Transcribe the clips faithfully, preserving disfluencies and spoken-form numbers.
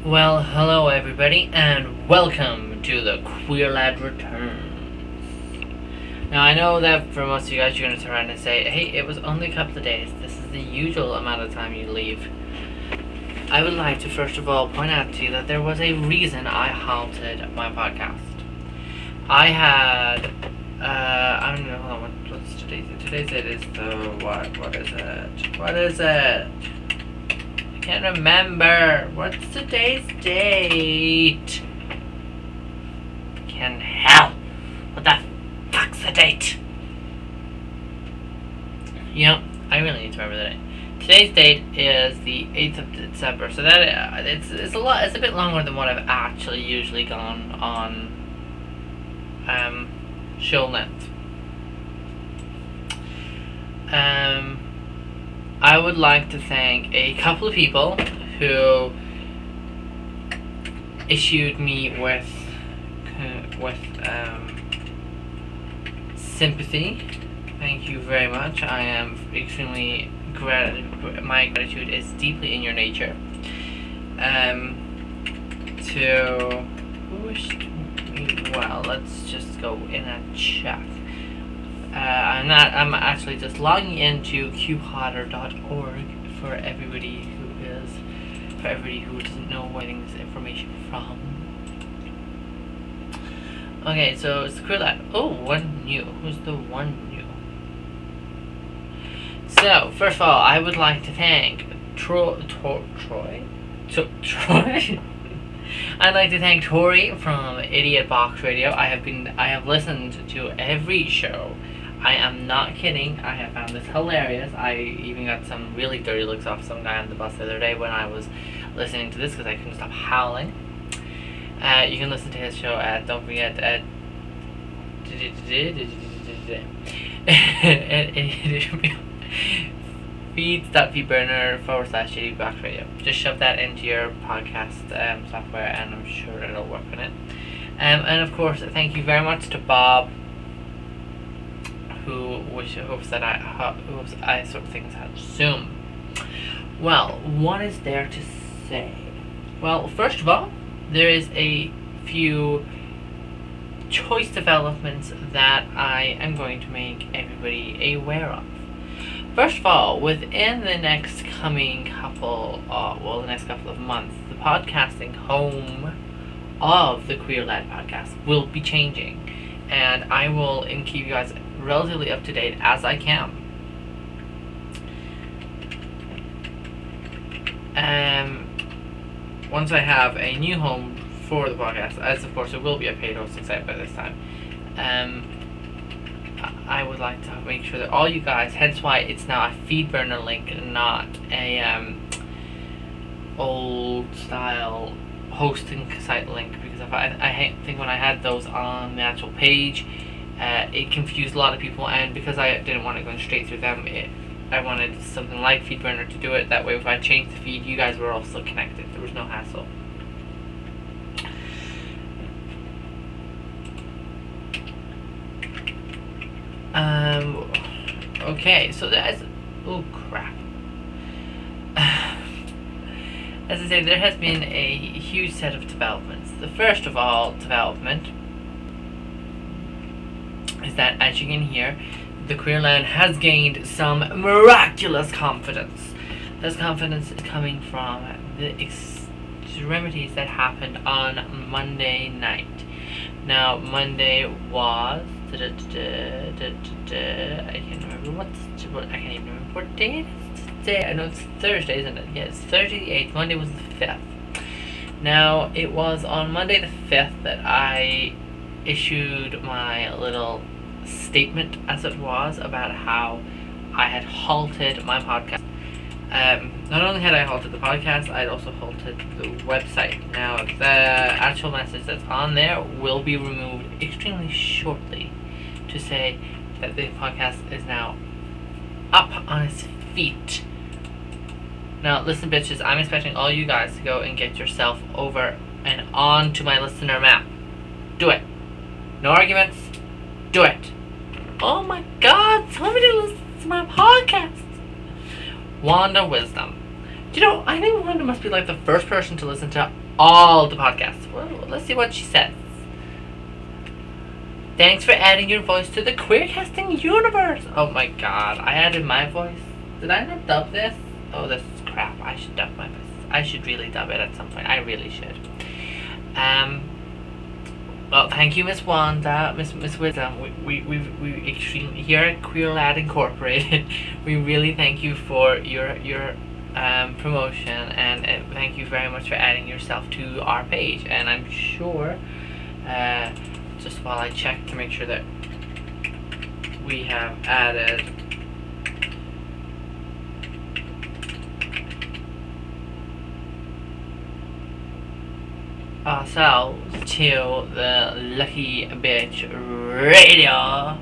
Well, hello everybody, and welcome to the Queer Lad Returns. Now, I know that for most of you guys, you're going to turn around and say, hey, it was only a couple of days. This is the usual amount of time you leave. I would like to first of all point out to you that there was a reason I halted my podcast. I had, uh, I don't know, hold on, what, what's today's date? Today's date is the, what, what is it? What is it? Can't remember. What's today's date? Can hell. What the fuck's the date? You know, I really need to remember the date. Today's date is the eighth of December, so that uh, it's it's a lot. It's a bit longer than what I've actually usually gone on um show length. Um. I would like to thank a couple of people who issued me with with um, sympathy. Thank you very much. I am extremely grat- my gratitude is deeply in your nature. Um, to wish me well. Let's just go in a chat. Uh, I'm not. I'm actually just logging into q potter dot org for everybody who is, for everybody who doesn't know where getting this information from. Okay, so it's the Queer Lad. Oh, one new. Who's the one new? So first of all, I would like to thank Tro- Tor- Troy. So Troy. I'd like to thank Tori from Idiot Box Radio. I have been. I have listened to every show. I am not kidding. I have found this hilarious. I even got some really dirty looks off some guy on the bus the other day when I was listening to this because I couldn't stop howling. Uh, you can listen to his show at, don't forget, at feeds.vburner forward slash J D Box Radio. Just shove that into your podcast um, software and I'm sure it'll work on it. Um, and of course, thank you very much to Bob, who wish, hopes that I hopes I sort of things out soon. Well, what is there to say? Well, first of all, there is a few choice developments that I am going to make everybody aware of. First of all, within the next coming couple, uh, well, the next couple of months, the podcasting home of the Queer Lad podcast will be changing, and I will and keep you guys relatively up to date as I can. Um, once I have a new home for the podcast, as of course it will be a paid hosting site by this time, um, I would like to make sure that all you guys, hence why it's now a FeedBurner link and not a um, old style hosting site link, because if I, I think when I had those on the actual page, Uh, it confused a lot of people, and because I didn't want it going straight through them, it, I wanted something like FeedBurner to do it. That way, if I changed the feed, you guys were all still connected. There was no hassle. Um. Okay, so that's. Oh crap. As I say, there has been a huge set of developments. The first of all development is that, as you can hear, the Queer Lad has gained some miraculous confidence. This confidence is coming from the extremities that happened on Monday night. Now, Monday was... I can't remember what's... What, I can't even remember what day it is today. I know it's Thursday, isn't it? Yeah, it's Thursday the eighth. Monday was the fifth. Now, it was on Monday the fifth that I issued my little statement, as it was, about how I had halted my podcast. Um, not only had I halted the podcast, I had also halted the website. Now, the actual message that's on there will be removed extremely shortly to say that the podcast is now up on its feet. Now, listen, bitches, I'm expecting all you guys to go and get yourself over and on to my listener map. Do it. No arguments. Do it. Oh my god, somebody listens to my podcast. Wanda Wisdom. You know, I think Wanda must be like the first person to listen to all the podcasts. Well, let's see what she says. Thanks for adding your voice to the Queercasting universe. Oh my god, I added my voice. Did I not dub this? Oh, this is crap. I should dub my voice. I should really dub it at some point. I really should. Um. Well, thank you, Miss Wanda, Miss Miss Wisdom. We we we we extremely here at Queer Lad Incorporated. We really thank you for your your um promotion, and, and thank you very much for adding yourself to our page. And I'm sure, uh, just while I check to make sure that we have added. Ourselves to the Lucky Bitch Radio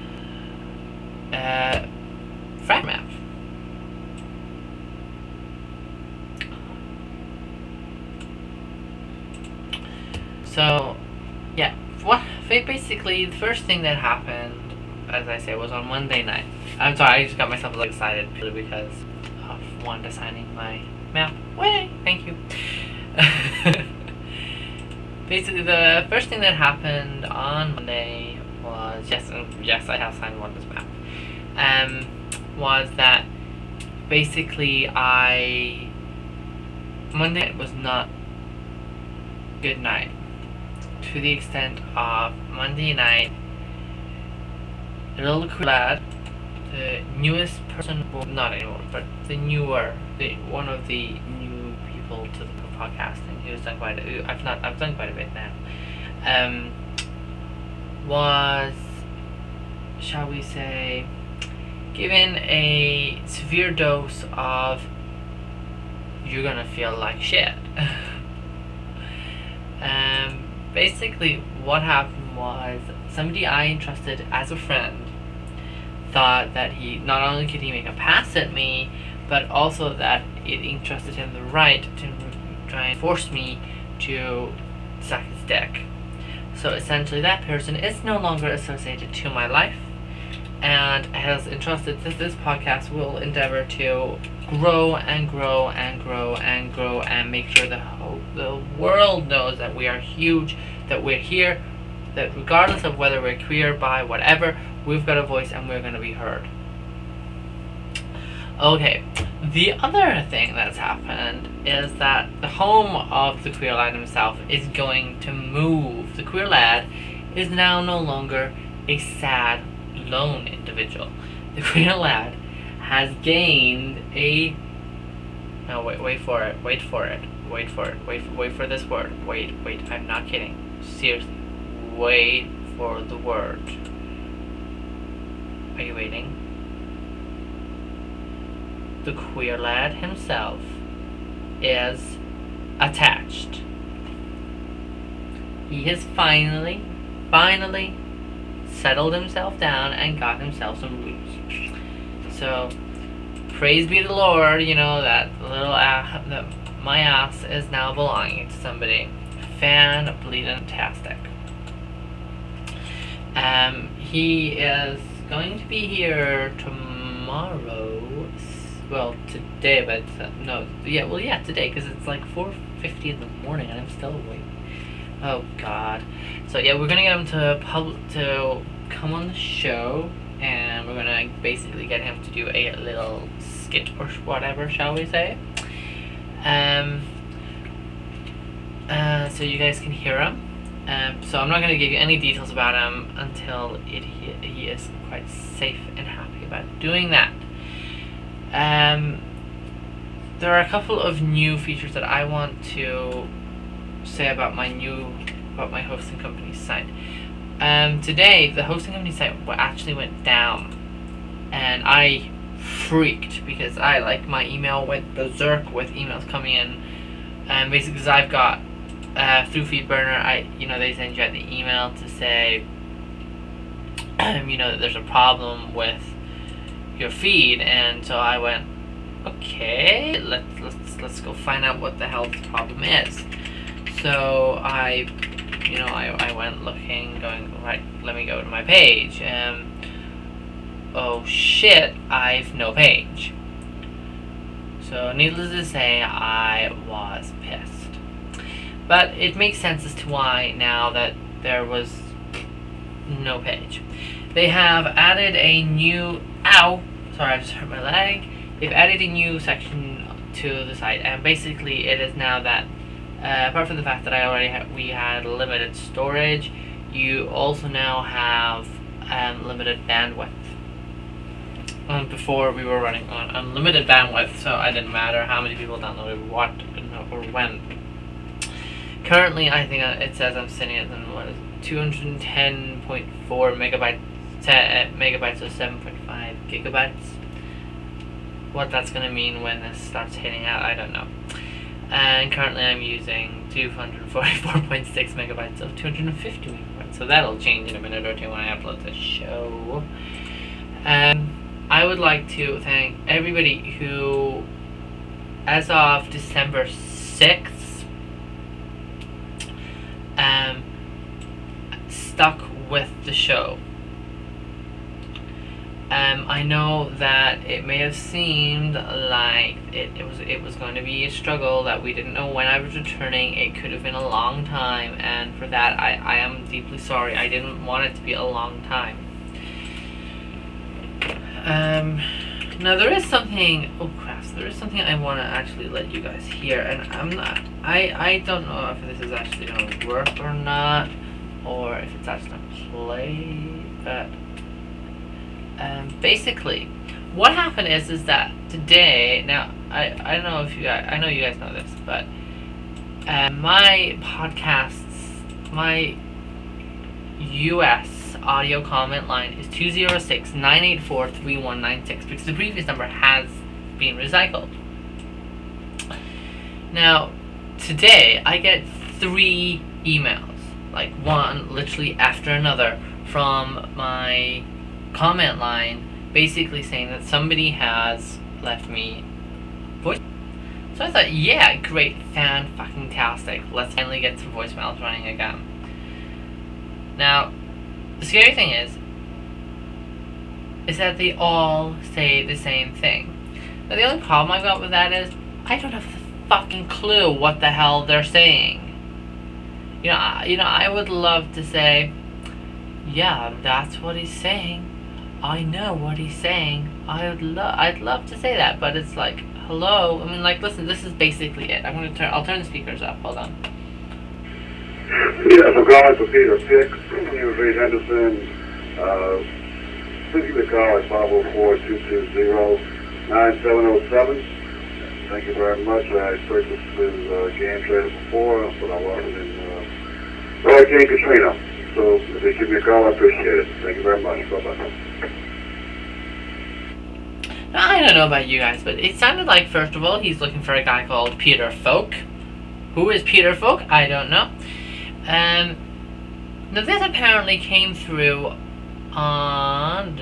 uh, frag map. So, yeah, what basically the first thing that happened, as I say, was on Monday night. I'm sorry, I just got myself like excited purely because of Wanda signing my map. Way, thank you. Basically, the first thing that happened on Monday was, yes, yes, I have signed Wanda's map, um, was that basically I, Monday was not good night, to the extent of Monday night, Little Queer Lad, the newest person, well, not anymore, but the newer, the one of the new people to the podcasting, who's done quite a, I've not, I've done quite a bit now, um, was, shall we say, given a severe dose of, you're gonna feel like shit. um, basically what happened was, somebody I entrusted as a friend thought that he, not only could he make a pass at me, but also that it entrusted him the right to try and force me to suck his dick. So essentially that person is no longer associated to my life, and has entrusted that this podcast will endeavor to grow and grow and grow and grow and make sure the whole, the world knows that we are huge, that we're here, that regardless of whether we're queer, bi, whatever, we've got a voice and we're going to be heard. Okay, the other thing that's happened is that the home of the Queer Lad himself is going to move. The Queer Lad is now no longer a sad, lone individual. The Queer Lad has gained a... No, wait, wait for it, wait for it, wait for it, wait, wait for this word. Wait, wait, I'm not kidding. Seriously, wait for the word. Are you waiting? The Queer Lad himself is attached. He has finally, finally settled himself down and got himself some roots. So, praise be the Lord, you know, that little ass, that my ass is now belonging to somebody. Fan-bleeding-tastic. Um, he is going to be here tomorrow. Well, today, but uh, no, yeah, well, yeah, today, because it's like four fifty in the morning, and I'm still awake. Oh, God. So, yeah, we're gonna get him to pub to come on the show, and we're gonna basically get him to do a little skit or whatever, shall we say. Um, uh, so you guys can hear him. Um, so I'm not gonna give you any details about him until it, he, he is quite safe and happy about doing that. Um, there are a couple of new features that I want to say about my new, about my hosting company's site. Um, today, the hosting company site actually went down, and I freaked because I, like, my email went berserk with emails coming in, and basically because I've got, uh, through FeedBurner, I, you know, they send you out the email to say, um, you know, that there's a problem with your feed, and so I went, okay, let's let's let's go find out what the hell the problem is. So I, you know, I I went looking, going, right, let me go to my page, and oh shit, I've no page. So needless to say, I was pissed. But it makes sense as to why now that there was no page. They have added a new... Ow! Sorry, I just hurt my leg. They've added a new section to the site, and basically it is now that, uh, apart from the fact that I already had, we had limited storage, you also now have um, limited bandwidth. Um, before we were running on unlimited bandwidth, so it didn't matter how many people downloaded what or when. Currently, I think it says I'm sitting at what is it, two hundred ten point four megabytes, uh, megabytes or seven point five gigabytes. What that's going to mean when this starts hitting out, I don't know. And currently I'm using two hundred forty-four point six megabytes of two hundred fifty megabytes, so that'll change in a minute or two when I upload the show. Um, I would like to thank everybody who, as of December sixth, um, stuck with the show. Um, I know that it may have seemed like it, it was it was going to be a struggle, that we didn't know when I was returning. It could have been a long time, and for that I, I am deeply sorry. I didn't want it to be a long time. Um, now there is something, oh crap, there is something I want to actually let you guys hear, and I'm not, I, I don't know if this is actually going to work or not, or if it's actually going to play, but... Um, basically, what happened is is that today, now I, I don't know if you guys, I know you guys know this, but uh, my podcasts, my U S audio comment line is two zero six, nine eight four, three one nine six, because the previous number has been recycled. Now, today I get three emails, like one literally after another, from my comment line, basically saying that somebody has left me voice. So I thought, yeah, great, fan-fucking-tastic. Let's finally get some voicemails running again. Now, the scary thing is, is that they all say the same thing. Now, the only problem I've got with that is, I don't have the fucking clue what the hell they're saying. You know, I, you know, I would love to say, yeah, that's what he's saying. I know what he's saying. I would love, I'd love to say that, but it's like, hello. I mean, like, listen, this is basically it. I'm gonna turn, I'll turn the speakers up. Hold on. Yes, I'm calling for Peter Pick. You Reed Henderson. Uh, please give me a call at five oh four, two two zero, nine seven oh seven. Thank you very much. I purchased this uh, game trader before, but I wasn't in uh, Hurricane Katrina. So if they give me a call, I appreciate it. Thank you very much. Bye-bye. Now, I don't know about you guys, but it sounded like, first of all, he's looking for a guy called Peter Folk. Who is Peter Folk? I don't know. Um, now, this apparently came through on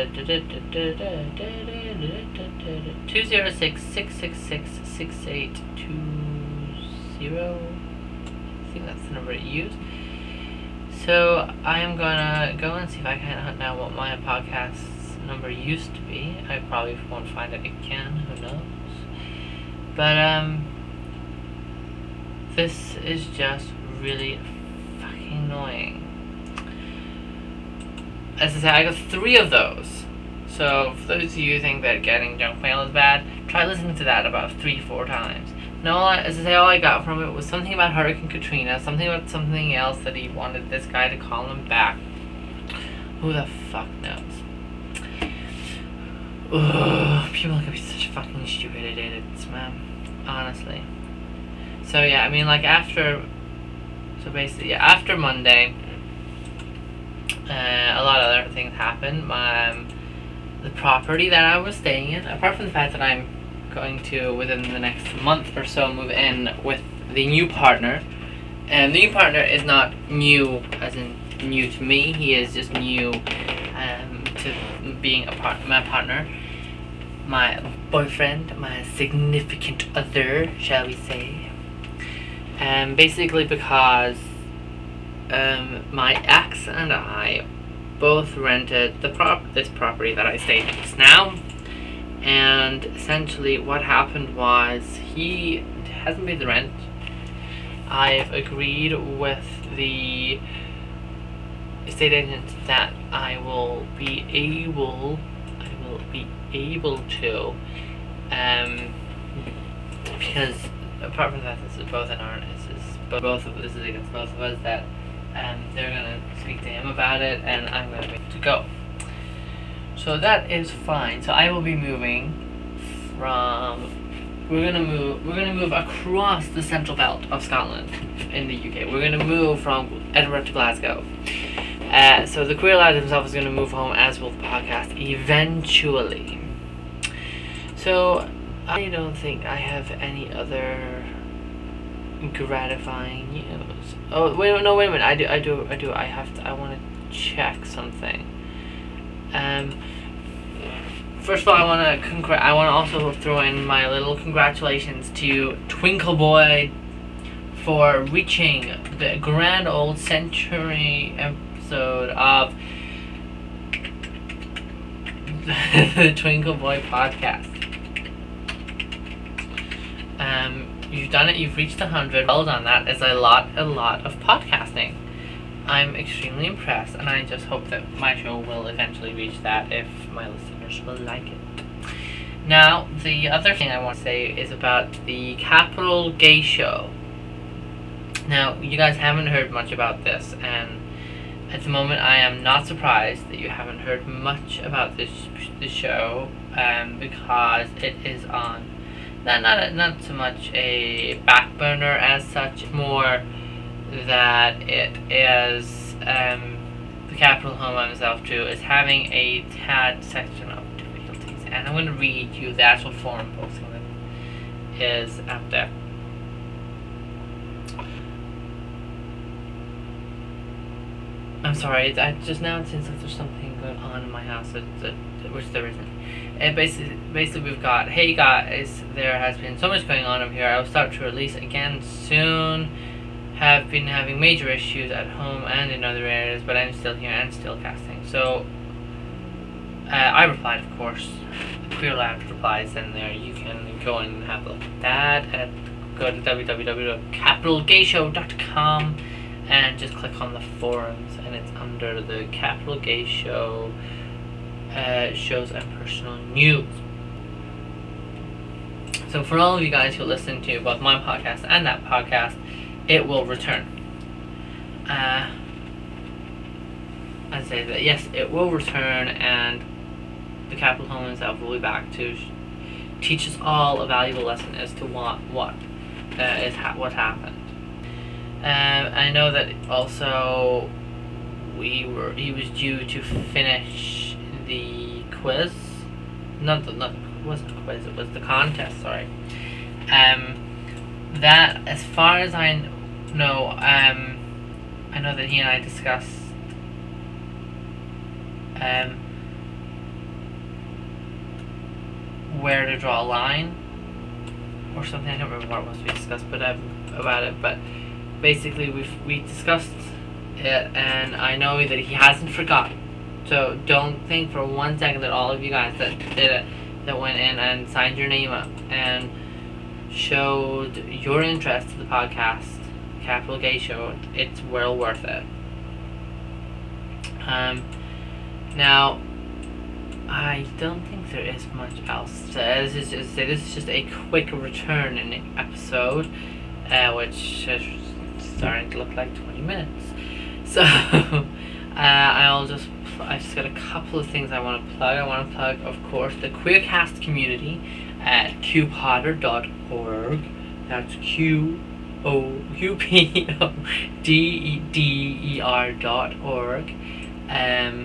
two zero six, six six six, six eight two zero. I think that's the number it used. So I am gonna go and see if I can hunt down what my podcast's number used to be. I probably won't find it again, who knows. But um this is just really fucking annoying. As I said, I got three of those. So for those of you who think that getting junk mail is bad, try listening to that about three, four times. No, as I say, all I got from it was something about Hurricane Katrina, something about something else that he wanted this guy to call him back. Who the fuck knows? Ugh, people can be such fucking stupid idiots, man. Honestly. So yeah, I mean, like after, so basically, yeah, after Monday, uh, a lot of other things happened. My, um, the property that I was staying in, apart from the fact that I'm going to, within the next month or so, move in with the new partner. And the new partner is not new as in new to me, he is just new um, to being a part my partner, my boyfriend, my significant other, shall we say. Um, basically because um, my ex and I both rented the prop this property that I stay in just now. And essentially what happened was he hasn't paid the rent. I've agreed with the estate agent that I will be able I will be able to um because apart from that, this is both in our this is both of this is against both of us, that um they're gonna speak to him about it and I'm gonna be able to go. So that is fine. So I will be moving from we're gonna move we're gonna move across the central belt of Scotland in the U K. We're gonna move from Edinburgh to Glasgow. Uh, so the queer lad himself is gonna move home, as will the podcast eventually. So I don't think I have any other gratifying news. Oh wait, no, wait a minute. I do, I do, I do. I have to. I want to check something. Um. First of all, I want to congr- I want to also throw in my little congratulations to Twinkle Boy for reaching the grand old century episode of the Twinkle Boy podcast. Um, you've done it. You've reached a hundred. Well done. That is a lot, a lot of podcasting. I'm extremely impressed, and I just hope that my show will eventually reach that if my listeners will like it. Now, the other thing I want to say is about the Capital Gay Show. Now, you guys haven't heard much about this, and at the moment I am not surprised that you haven't heard much about this this show, um, because it is on not not not so much a back burner as such, more that it is um, the Capital Home himself too is having a tad section of difficulties, and I'm going to read you the actual forum posting that is out there. I'm sorry, I just now it seems like there's something going on in my house that, that, which there isn't. And basically, basically we've got, hey guys, there has been so much going on over here. I will start to release again soon. Have been having major issues at home and in other areas, but I'm still here and still casting. So uh, I replied, of course. The Queer Lab replies in there. You can go and have a look at that. At, go to w w w dot capital gay show dot com and just click on the forums, and it's under the Capital Gay Show uh, shows and personal news. So for all of you guys who listen to both my podcast and that podcast, it will return. Uh, I'd say that yes, it will return, and the Capital Home itself will be back to sh- teach us all a valuable lesson as to what what uh, is ha- what happened. Um, I know that also we were he was due to finish the quiz, not the not it wasn't a quiz, it was the contest. Sorry. Um. That, as far as I know, um, I know that he and I discussed um, where to draw a line or something. I don't remember what it was we discussed, but um, about it. But basically, we we discussed it, and I know that he hasn't forgotten. So don't think for one second that all of you guys that did it, that went in and signed your name up and showed your interest to the podcast, Capital Gay Show, it's well worth it. Um, now, I don't think there is much else to say. This is just, this is just a quick return in the episode, uh, which is starting to look like twenty minutes. So, uh, I'll just, I've just got a couple of things I want to plug. I want to plug, of course, the Queercast community at q potter dot org. That's Q O U P O D D E R dot org. Um,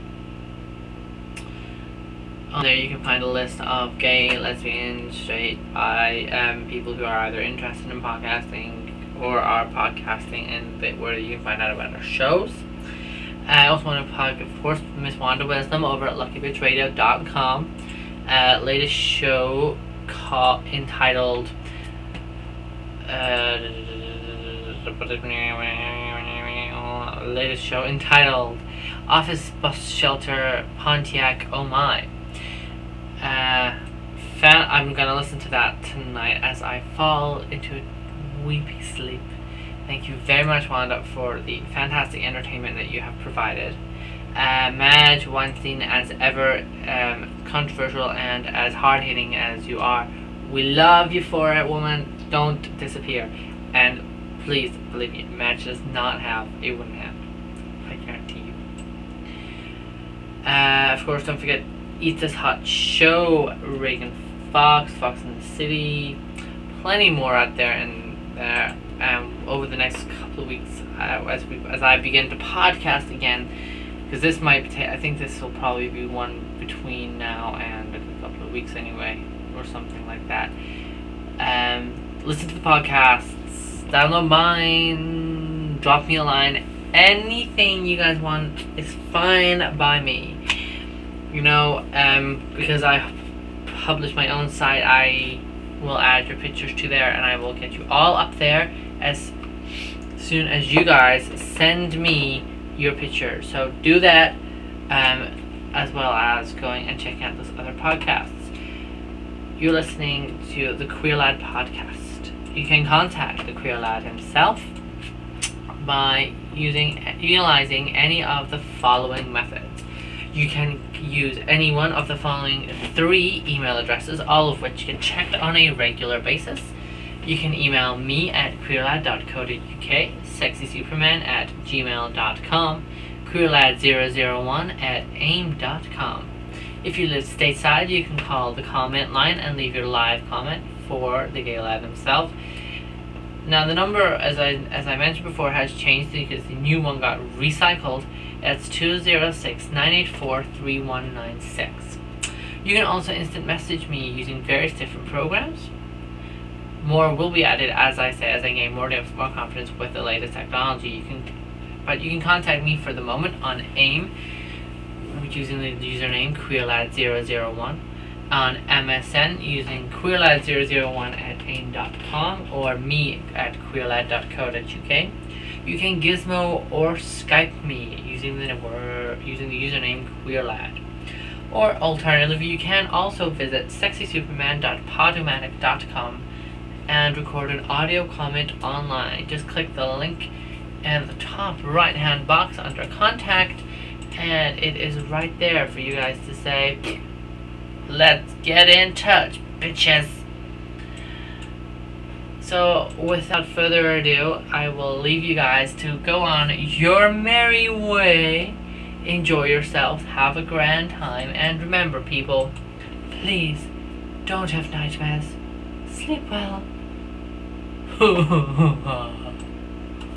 on there you can find a list of gay, lesbian, straight, bi, um, people who are either interested in podcasting or are podcasting, and the, where you can find out about our shows. I also want to plug, of course, Miss Wanda Wisdom over at lucky bitch radio dot com. Uh, latest show called entitled uh, latest show entitled Office Bus Shelter Pontiac Oh My. Uh, fan. I'm gonna listen to that tonight as I fall into a weepy sleep. Thank you very much, Wanda, for the fantastic entertainment that you have provided. Uh, Madge Weinstein, as ever, um, controversial and as hard-hitting as you are, we love you for it, woman. Don't disappear. And please, believe me, Madge does not have a wooden hand. I guarantee you. Uh, of course, don't forget, Eat This Hot Show, Reagan Fox, Fox in the City, plenty more out there and there. Um, over the next couple of weeks, uh, as we as I begin to podcast again, because this might ta- I think this will probably be one between now and a couple of weeks anyway, or something like that. Um, listen to the podcasts, download mine, drop me a line, anything you guys want is fine by me. You know, um, because I publish my own site, I will add your pictures to there, and I will get you all up there as soon as you guys send me your picture. So do that, um, as well as going and checking out those other podcasts. You're listening to the Queer Lad podcast. You can contact the Queer Lad himself by using utilizing any of the following methods. You can use any one of the following three email addresses, all of which get checked on a regular basis. You can email me at queerlad dot co dot uk, sexysuperman at gmail dot com, queerlad zero zero one at aim dot com. If you live stateside, you can call the comment line and leave your live comment for the gay lad himself. Now the number, as I as I mentioned before, has changed because the new one got recycled. It's two zero six, nine eight four, three one nine six. You can also instant message me using various different programs. More will be added, as I say, as I gain more more confidence with the latest technology. You can, but you can contact me for the moment on AIM, using the username queerlad zero zero one, on M S N using queerlad zero zero one at aim dot com, or me at queerlad dot co dot uk. You can Gizmo or Skype me using the word using the username queerlad. Or alternatively, you can also visit sexy superman dot podomatic dot com and record an audio comment online. Just click the link in the top right hand box under contact, and it is right there for you guys to say, let's get in touch, bitches. So without further ado, I will leave you guys to go on your merry way. Enjoy yourself, have a grand time, and remember, people, please don't have nightmares. Sleep well.